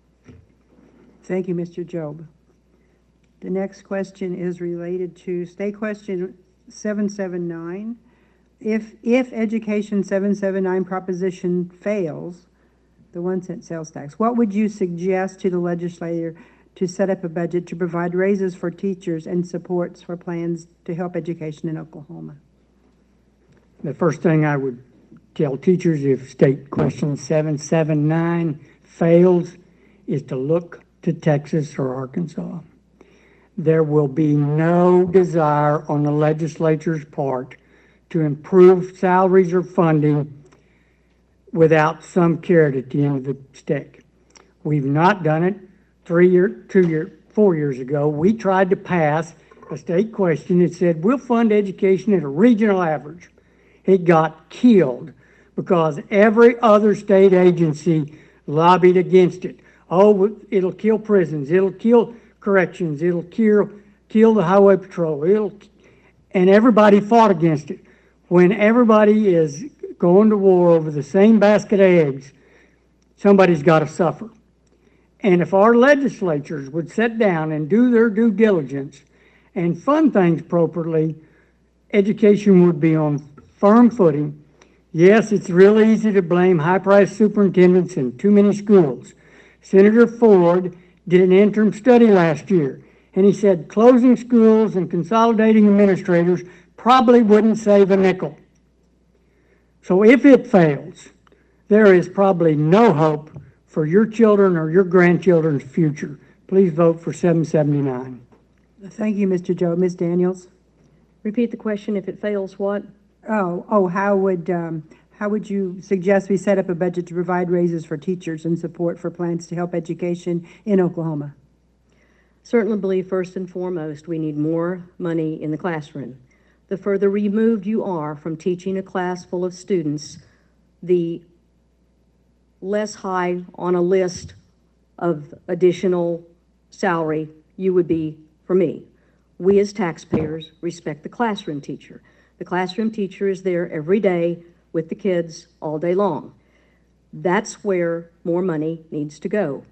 F: Thank you, Mr. Jobe. The next question is related to State Question 779. If Education 779 proposition fails, the 1 cent sales tax, what would you suggest to the legislature to set up a budget to provide raises for teachers and supports for plans to help education in Oklahoma?
G: The first thing I would tell teachers if State Question 779 fails is to look to Texas or Arkansas. There will be no desire on the legislature's part to improve salaries or funding without some carrot at the end of the stick. We've not done it. 4 years ago, we tried to pass a state question that said we'll fund education at a regional average. It got killed because every other state agency lobbied against it. Oh, it'll kill prisons, it'll kill corrections, it'll kill the highway patrol, and everybody fought against it. When everybody is going to war over the same basket of eggs, somebody's got to suffer. And if our legislatures would sit down and do their due diligence and fund things appropriately, education would be on firm footing. Yes, it's real easy to blame high-priced superintendents and too many schools. Senator Ford did an interim study last year, and he said closing schools and consolidating administrators probably wouldn't save a nickel. So if it fails, there is probably no hope for your children or your grandchildren's future. Please vote for 779.
F: Thank you, Mr. Jobe. Ms. Daniels?
H: Repeat the question. If it fails, what?
F: How would you suggest we set up a budget to provide raises for teachers and support for plans to help education in Oklahoma?
H: Certainly believe first and foremost we need more money in the classroom. The further removed you are from teaching a class full of students, the less high on a list of additional salary you would be for me. We as taxpayers respect the classroom teacher. The classroom teacher is there every day with the kids all day long. That's where more money needs to go.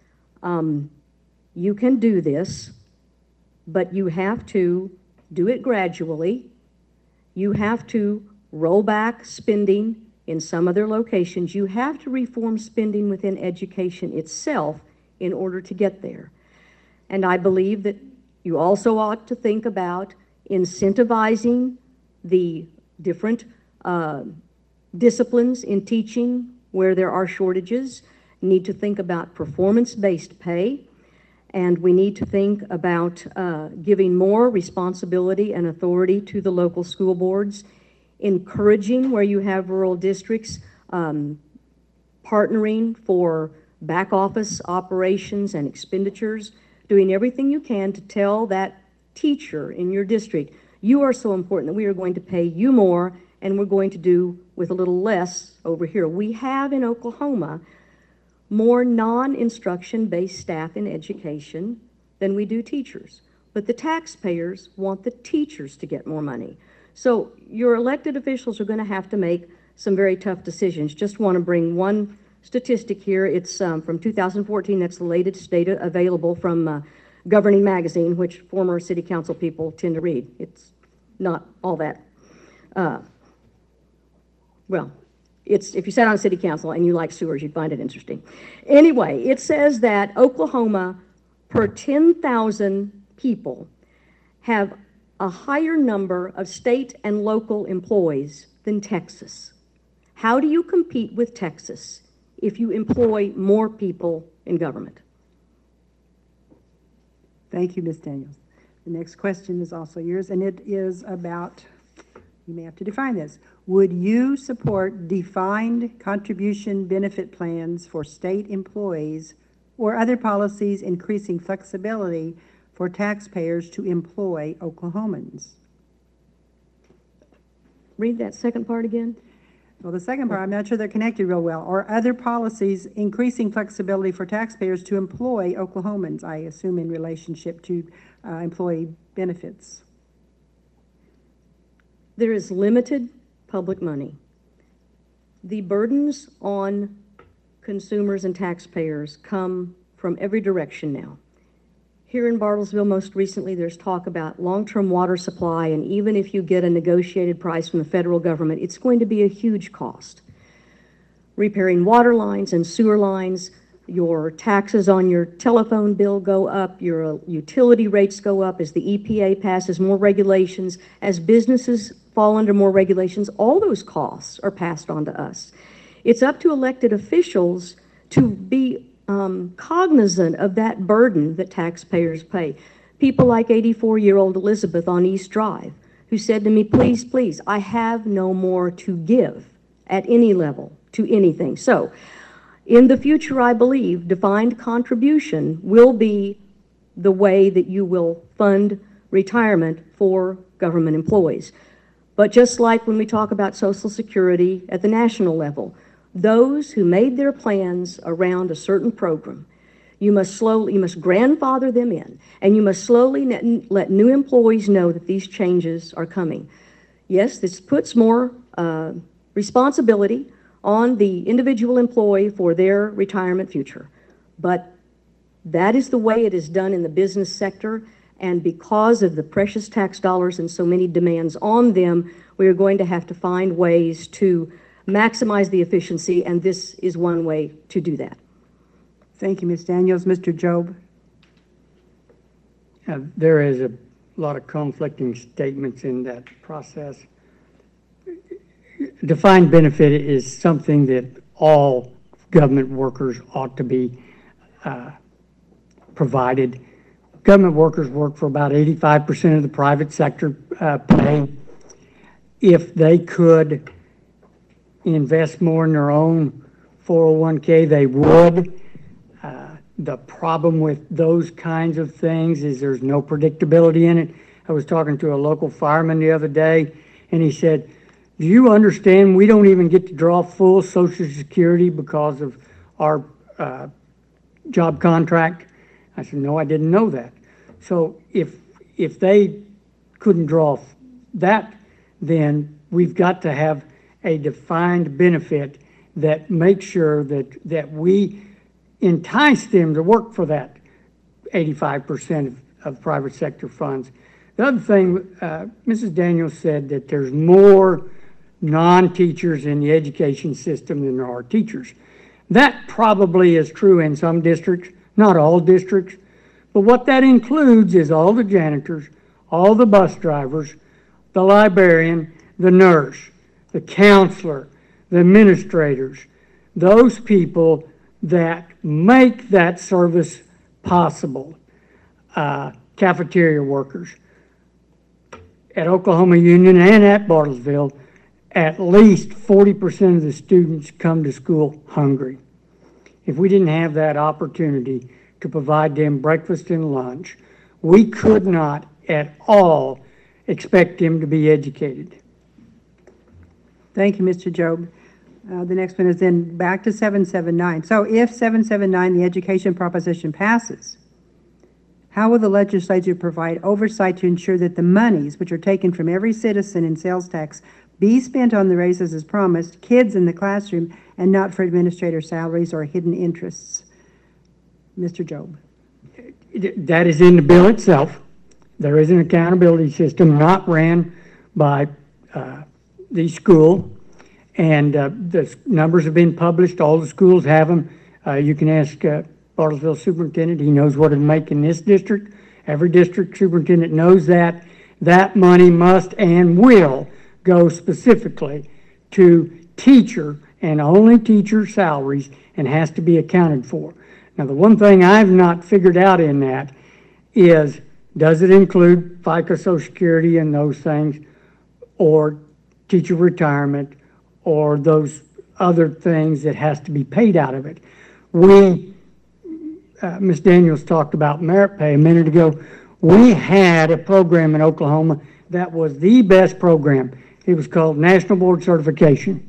H: You can do this, but you have to do it gradually. You have to roll back spending in some other locations. You have to reform spending within education itself in order to get there. And I believe that you also ought to think about incentivizing the different disciplines in teaching where there are shortages. You need to think about performance-based pay, and we need to think about giving more responsibility and authority to the local school boards, encouraging where you have rural districts, partnering for back office operations and expenditures, doing everything you can to tell that teacher in your district, you are so important that we are going to pay you more and we're going to do with a little less over here. We have in Oklahoma more non-instruction based staff in education than we do teachers. But the taxpayers want the teachers to get more money. So your elected officials are going to have to make some very tough decisions. Just want to bring one statistic here. It's from 2014. That's the latest data available from Governing Magazine, which former city council people tend to read. It's not all that. Well, it's, if you sat on city council and you like sewers, you'd find it interesting. Anyway, it says that Oklahoma, per 10,000 people, have a higher number of state and local employees than Texas. How do you compete with Texas if you employ more people in government?
F: Thank you, Ms. Daniels. The next question is also yours, and it is about, you may have to define this. Would you support defined contribution benefit plans for state employees or other policies increasing flexibility for taxpayers to employ Oklahomans?
H: Read that second part again.
F: Well, the second part, I'm not sure they're connected real well. Or other policies increasing flexibility for taxpayers to employ Oklahomans, I assume in relationship to employee benefits.
H: There is limited public money. The burdens on consumers and taxpayers come from every direction now. Here in Bartlesville, most recently, there's talk about long-term water supply, and even if you get a negotiated price from the federal government, it's going to be a huge cost. Repairing water lines and sewer lines, your taxes on your telephone bill go up, your utility rates go up as the EPA passes more regulations, as businesses fall under more regulations, all those costs are passed on to us. It's up to elected officials to be cognizant of that burden that taxpayers pay. People like 84-year-old Elizabeth on East Drive, who said to me, please, please, I have no more to give at any level to anything. So in the future, I believe defined contribution will be the way that you will fund retirement for government employees. But just like when we talk about Social Security at the national level, those who made their plans around a certain program, you must grandfather them in, and you must slowly let new employees know that these changes are coming. Yes, this puts more responsibility on the individual employee for their retirement future, but that is the way it is done in the business sector, and because of the precious tax dollars and so many demands on them, we are going to have to find ways to maximize the efficiency, and this is one way to do that.
F: Thank you, Ms. Daniels. Mr. Jobe.
G: There is a lot of conflicting statements in that process. Defined benefit is something that all government workers ought to be provided. Government workers work for about 85% of the private sector pay. If they could invest more in their own 401k, they would. The problem with those kinds of things is there's no predictability in it. I was talking to a local fireman the other day, and he said, do you understand we don't even get to draw full Social Security because of our job contract? I said, no, I didn't know that. So if they couldn't draw that, then we've got to have a defined benefit that make sure that we entice them to work for that 85% of private sector funds. The other thing, Mrs. Daniels said that there's more non-teachers in the education system than there are teachers. That probably is true in some districts, not all districts, but what that includes is all the janitors, all the bus drivers, the librarian, the nurse, the counselor, the administrators, those people that make that service possible. Cafeteria workers. At Oklahoma Union and at Bartlesville, at least 40% of the students come to school hungry. If we didn't have that opportunity to provide them breakfast and lunch, we could not at all expect them to be educated.
F: Thank you, Mr. Jobe. The next one is then back to 779. So if 779, the education proposition, passes, how will the legislature provide oversight to ensure that the monies which are taken from every citizen in sales tax be spent on the raises as promised, kids in the classroom, and not for administrator salaries or hidden interests? Mr. Jobe.
G: That is in the bill itself. There is an accountability system not ran by the school, and the numbers have been published. All the schools have them. You can ask Bartlesville superintendent. He knows what it'll make in this district. Every district superintendent knows that. That money must and will go specifically to teacher and only teacher salaries and has to be accounted for. Now, the one thing I've not figured out in that is, does it include FICA, Social Security, and those things, or teacher retirement, or those other things that has to be paid out of it? Ms. Daniels talked about merit pay a minute ago. We had a program in Oklahoma that was the best program. It was called National Board Certification.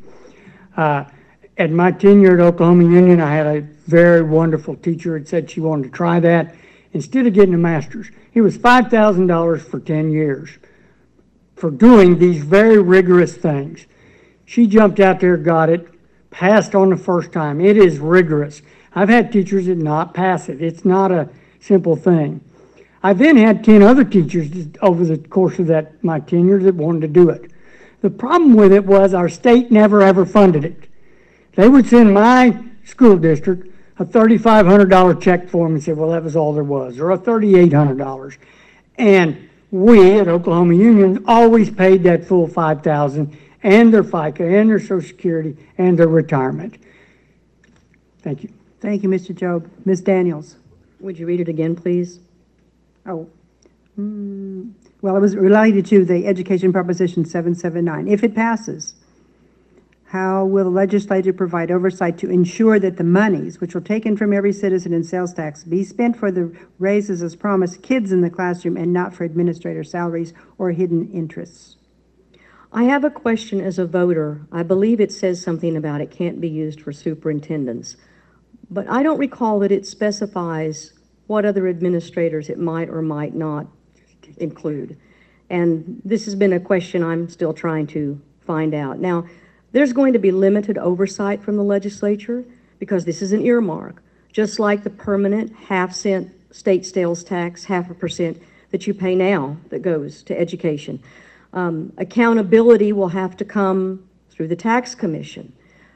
G: At my tenure at Oklahoma Union, I had a very wonderful teacher that said she wanted to try that. Instead of getting a master's, it was $5,000 for 10 years for doing these very rigorous things. She jumped out there, got it, passed on the first time. It is rigorous. I've had teachers that not pass it. It's not a simple thing. I then had 10 other teachers over the course of my tenure that wanted to do it. The problem with it was our state never ever funded it. They would send my school district a $3,500 check for them and say, well, that was all there was, or a $3,800. And we at Oklahoma Union always paid that full $5,000 and their FICA and their Social Security and their retirement. Thank you.
F: Thank you, Mr. Jobe. Ms. Daniels.
H: Would you read it again, please?
F: Oh, well, it was related to the Education Proposition 779. If it passes, how will the legislature provide oversight to ensure that the monies, which are taken from every citizen in sales tax, be spent for the raises as promised, kids in the classroom, and not for administrator salaries or hidden interests?
H: I have a question as a voter. I believe it says something about it can't be used for superintendents, but I don't recall that it specifies what other administrators it might or might not include. And this has been a question I'm still trying to find out. Now, there's going to be limited oversight from the legislature because this is an earmark, just like the permanent half-cent state sales tax, 0.5% that you pay now that goes to education. Accountability will have to come through the tax commission,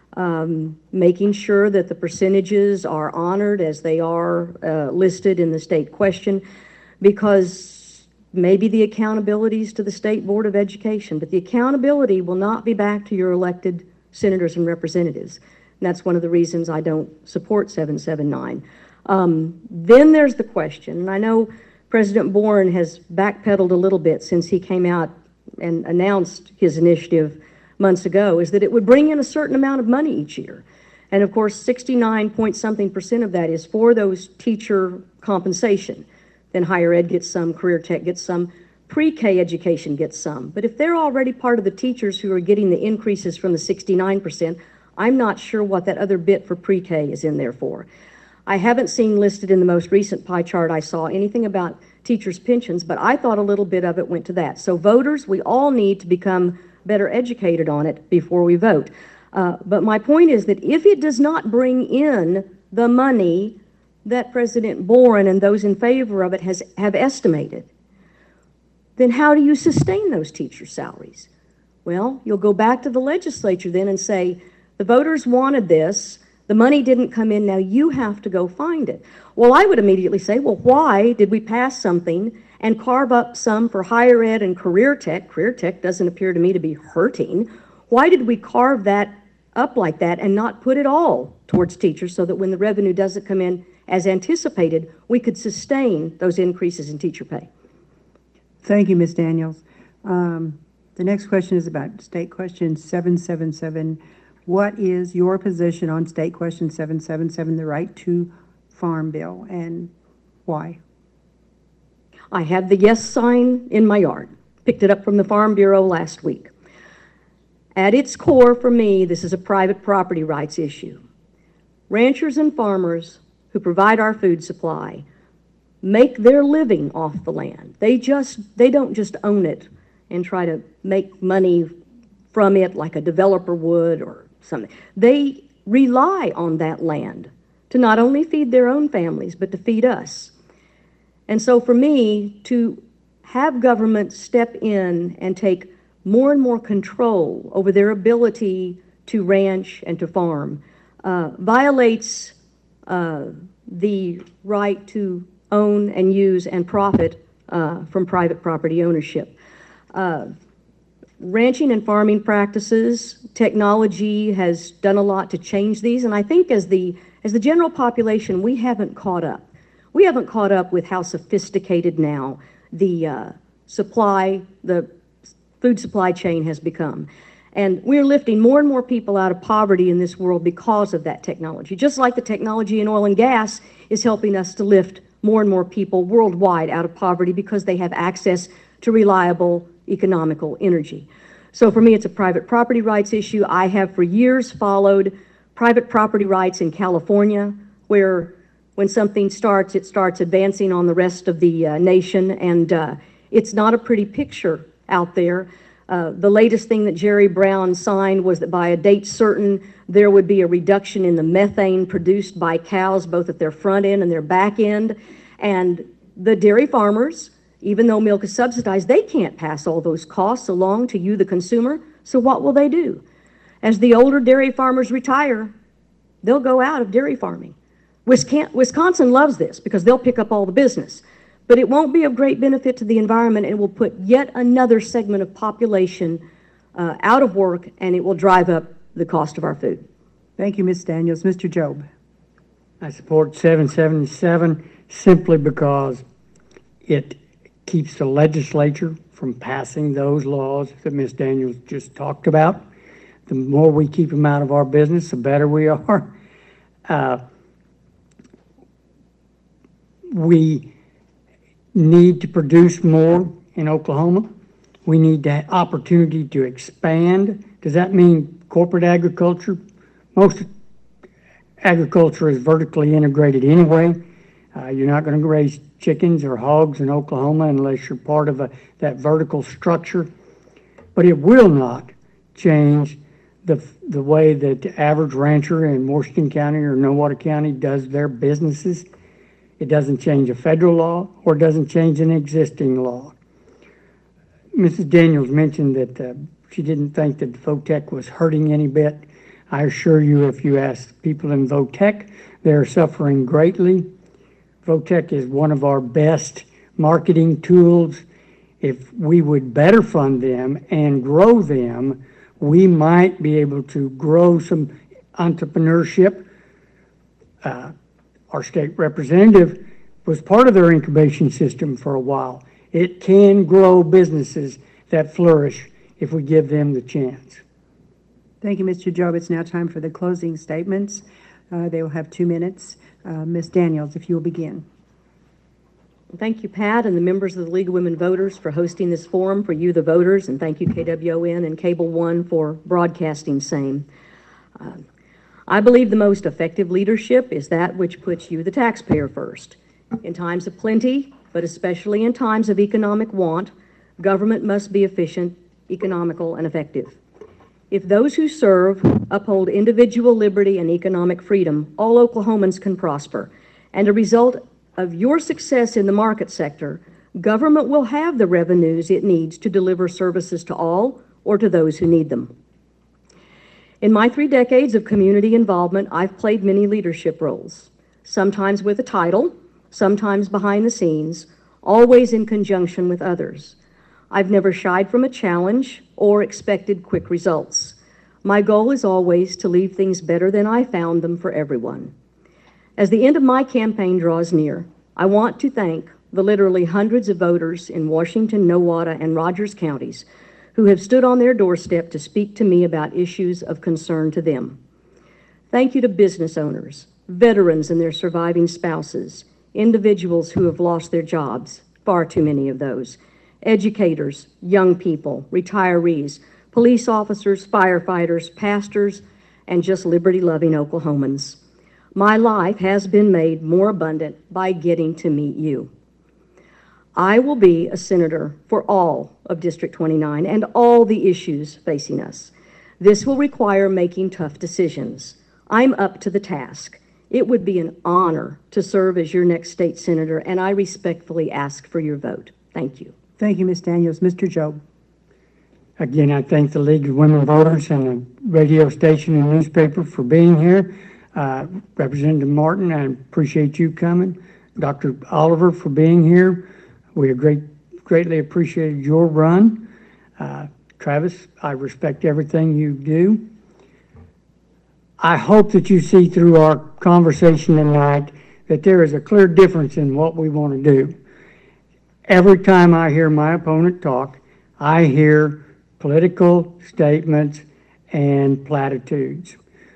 H: making sure that the percentages are honored as they are listed in the state question, because maybe the accountabilities to the State Board of Education, but the accountability will not be back to your elected senators and representatives. And that's one of the reasons I don't support 779. Then there's the question, and I know President Bourne has backpedaled a little bit since he came out and announced his initiative months ago, is that it would bring in a certain amount of money each year. And of course, 69-point-something% of that is for those teacher compensation. Then higher ed gets some, career tech gets some, pre-K education gets some. But if they're already part of the teachers who are getting the increases from the 69%, I'm not sure what that other bit for pre-K is in there for. I haven't seen listed in the most recent pie chart I saw anything about teachers' pensions, but I thought a little bit of it went to that. So voters, we all need to become better educated on it before we vote. But my point is that if it does not bring in the money that President Boren and those in favor of it have estimated, then how do you sustain those teachers' salaries? Well, you'll go back to the legislature then and say, the voters wanted this, the money didn't come in, now you have to go find it. Well, I would immediately say, well, why did we pass something and carve up some for higher ed and career tech? Career tech doesn't appear to me to be hurting. Why did we carve that up like that and not put it all towards teachers so that when the revenue doesn't come in as anticipated, we could sustain those increases in teacher pay?
F: Thank you, Ms. Daniels. The next question is about State Question 777. What is your position on State Question 777, the Right to Farm Bill, and why?
H: I have the yes sign in my yard. Picked it up from the Farm Bureau last week. At its core, for me, this is a private property rights issue. Ranchers and farmers who provide our food supply make their living off the land. They don't just own it and try to make money from it like a developer would or something. They rely on that land to not only feed their own families, but to feed us. And so for me, to have government step in and take more and more control over their ability to ranch and to farm violates the right to own and use and profit from private property ownership. Ranching and farming practices, technology has done a lot to change these, and I think as the general population, we haven't caught up. We haven't caught up with how sophisticated now the food supply chain has become. And we're lifting more and more people out of poverty in this world because of that technology. Just like the technology in oil and gas is helping us to lift more and more people worldwide out of poverty because they have access to reliable, economical energy. So for me, it's a private property rights issue. I have for years followed private property rights in California, where when something starts, it starts advancing on the rest of the nation, and it's not a pretty picture out there. The latest thing that Jerry Brown signed was that by a date certain, there would be a reduction in the methane produced by cows, both at their front end and their back end. And the dairy farmers, even though milk is subsidized, they can't pass all those costs along to you, the consumer. So what will they do? As the older dairy farmers retire, they'll go out of dairy farming. Wisconsin loves this because they'll pick up all the business. But it won't be of great benefit to the environment, and it will put yet another segment of population out of work, and it will drive up the cost of our food.
F: Thank you, Ms. Daniels. Mr. Jobe.
G: I support 777 simply because it keeps the legislature from passing those laws that Ms. Daniels just talked about. The more we keep them out of our business, the better we are. We need to produce more in Oklahoma. We need that opportunity to expand. Does that mean corporate agriculture? Most agriculture is vertically integrated anyway. You're not going to raise chickens or hogs in Oklahoma unless you're part of that vertical structure. But it will not change the way that the average rancher in Washington County or Nowata County does their businesses. It doesn't change a federal law or it doesn't change an existing law. Mrs. Daniels mentioned that she didn't think that Votech was hurting any bit. I assure you, if you ask people in Votech, they're suffering greatly. Votech is one of our best marketing tools. If we would better fund them and grow them, we might be able to grow some entrepreneurship. Our state representative was part of their incubation system for a while. It can grow businesses that flourish if we give them the chance.
F: Thank you, Mr. Jobe. It's now time for the closing statements. They will have 2 minutes. Ms. Daniels, if you will begin.
H: Thank you, Pat, and the members of the League of Women Voters for hosting this forum for you, the voters, and thank you, KWON and Cable One, for broadcasting same. I believe the most effective leadership is that which puts you, the taxpayer, first. In times of plenty, but especially in times of economic want, government must be efficient, economical, and effective. If those who serve uphold individual liberty and economic freedom, all Oklahomans can prosper. And a result of your success in the market sector, government will have the revenues it needs to deliver services to all or to those who need them. In my 3 decades of community involvement, I've played many leadership roles, sometimes with a title, sometimes behind the scenes, always in conjunction with others. I've never shied from a challenge or expected quick results. My goal is always to leave things better than I found them for everyone. As the end of my campaign draws near, I want to thank the literally hundreds of voters in Washington, Nowata, and Rogers counties who have stood on their doorstep to speak to me about issues of concern to them. Thank you to business owners, veterans and their surviving spouses, individuals who have lost their jobs, far too many of those, educators, young people, retirees, police officers, firefighters, pastors, and just liberty-loving Oklahomans. My life has been made more abundant by getting to meet you. I will be a senator for all of District 29 and all the issues facing us. This will require making tough decisions. I'm up to the task. It would be an honor to serve as your next state senator, and I respectfully ask for your vote. Thank you.
F: Thank you, Ms. Daniels. Mr. Jobe.
G: Again, I thank the League of Women Voters and the radio station and newspaper for being here. Representative Martin, I appreciate you coming. Dr. Oliver for being here. We have greatly appreciated your run. Travis, I respect everything you do. I hope that you see through our conversation tonight that there is a clear difference in what we want to do. Every time I hear my opponent talk, I hear political statements and platitudes.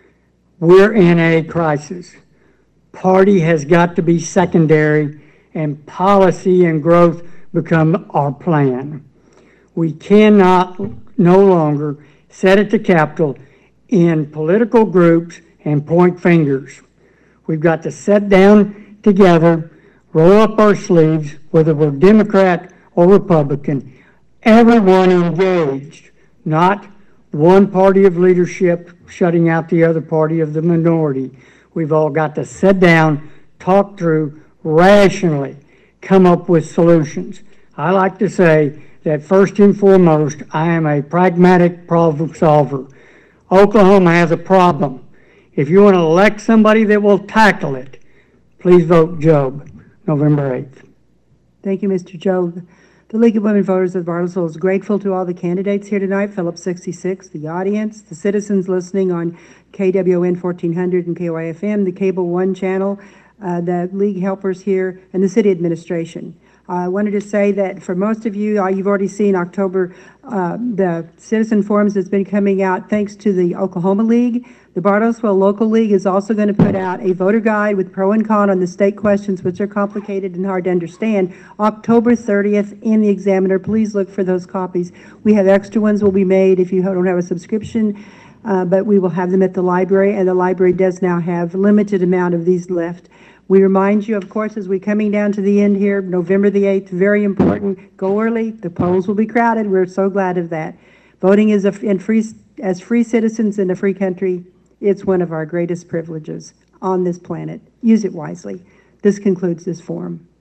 G: We're in a crisis. Party has got to be secondary, and policy and growth become our plan. We cannot no longer sit at the Capitol in political groups and point fingers. We've got to sit down together, roll up our sleeves, whether we're Democrat or Republican, everyone engaged, not one party of leadership shutting out the other party of the minority. We've all got to sit down, talk through, rationally come up with solutions. I like to say that first and foremost, I am a pragmatic problem solver. Oklahoma has a problem. If you want to elect somebody that will tackle it, please vote Jobe, November 8th.
F: Thank you, Mr. Jobe. The League of Women Voters of Bartlesville is grateful to all the candidates here tonight, Phillips 66, the audience, the citizens listening on KWON 1400 and KYFM, the Cable One channel, the League helpers here, and the city administration. I wanted to say that for most of you, you've already seen October, the citizen forums that's been coming out thanks to the Oklahoma League. The Bartlesville Local League is also going to put out a voter guide with pro and con on the state questions, which are complicated and hard to understand, October 30th in the Examiner. Please look for those copies. We have extra ones will be made if you don't have a subscription, but we will have them at the library, and the library does now have a limited amount of these left. We remind you, of course, as we're coming down to the end here, November the 8th, very important. Go early. The polls will be crowded. We're so glad of that. Voting is as free citizens in a free country, it's one of our greatest privileges on this planet. Use it wisely. This concludes this forum.